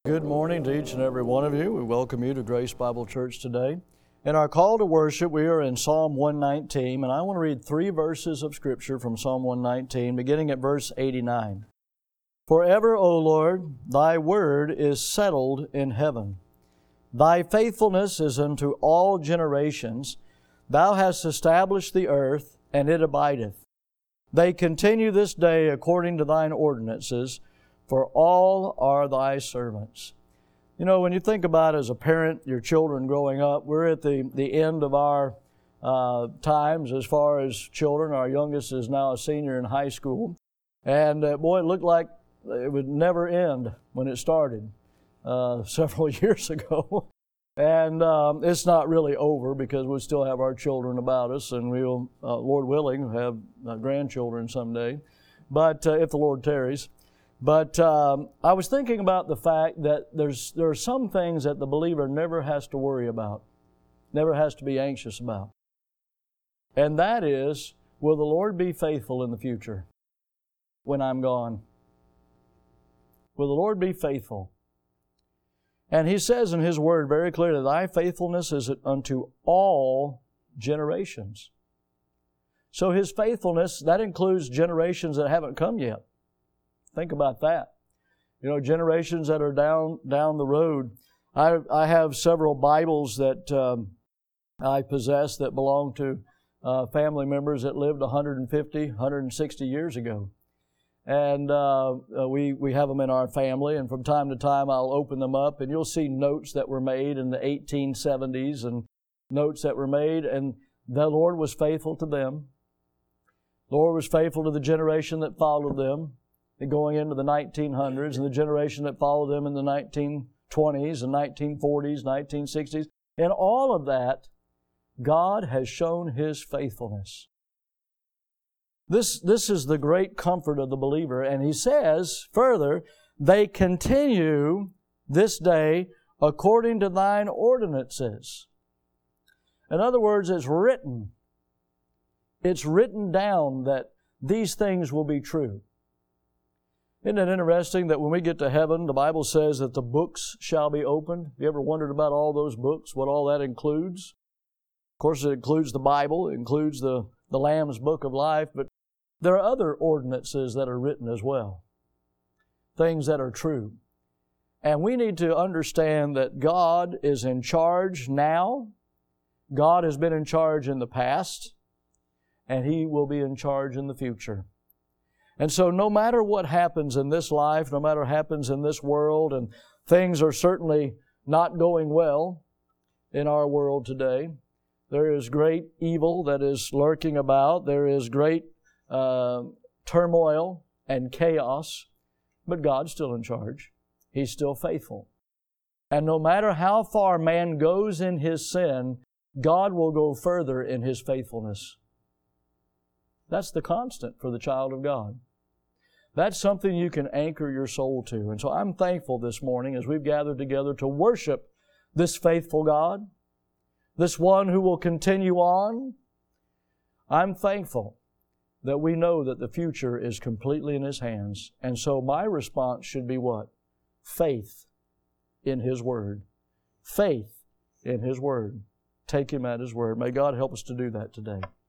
Good morning to each and every one of you. We welcome you to Grace Bible Church today. In our call to worship, we are in Psalm 119, and I want to read 3 verses of Scripture from Psalm 119, beginning at verse 89. Forever, O Lord, Thy word is settled in heaven. Thy faithfulness is unto all generations. Thou hast established the earth, and it abideth. They continue this day according to Thine ordinances, for all are Thy servants. You know, when you think about as a parent, your children growing up, we're at the end of our times as far as children. Our youngest is now a senior in high school. And boy, it looked like it would never end when it started several years ago. And it's not really over because we still have our children about us, and we'll, Lord willing, have grandchildren someday, but if the Lord tarries. But I was thinking about the fact that there are some things that the believer never has to worry about, never has to be anxious about. And that is, will the Lord be faithful in the future when I'm gone? Will the Lord be faithful? And He says in His Word very clearly, Thy faithfulness is unto all generations. So His faithfulness, that includes generations that haven't come yet. Think about that. You know, generations that are down the road. I have several Bibles that I possess that belong to family members that lived 150, 160 years ago. And we have them in our family, and from time to time I'll open them up, and you'll see notes that were made in the 1870s and notes that were made, and the Lord was faithful to them. The Lord was faithful to the generation that followed them, going into the 1900s, and the generation that followed them in the 1920s and 1940s, 1960s. In all of that, God has shown His faithfulness. This is the great comfort of the believer. And He says further, they continue this day according to Thine ordinances. In other words, it's written. It's written down that these things will be true. Isn't it interesting that when we get to heaven, the Bible says that the books shall be opened? Have you ever wondered about all those books, what all that includes? Of course, it includes the Bible, it includes the Lamb's Book of Life, but there are other ordinances that are written as well, things that are true. And we need to understand that God is in charge now. God has been in charge in the past, and He will be in charge in the future. And so no matter what happens in this life, no matter what happens in this world, and things are certainly not going well in our world today, there is great evil that is lurking about. There is great turmoil and chaos, but God's still in charge. He's still faithful. And no matter how far man goes in his sin, God will go further in His faithfulness. That's the constant for the child of God. That's something you can anchor your soul to. And so I'm thankful this morning as we've gathered together to worship this faithful God, this one who will continue on. I'm thankful that we know that the future is completely in His hands. And so my response should be what? Faith in His Word. Faith in His Word. Take Him at His Word. May God help us to do that today.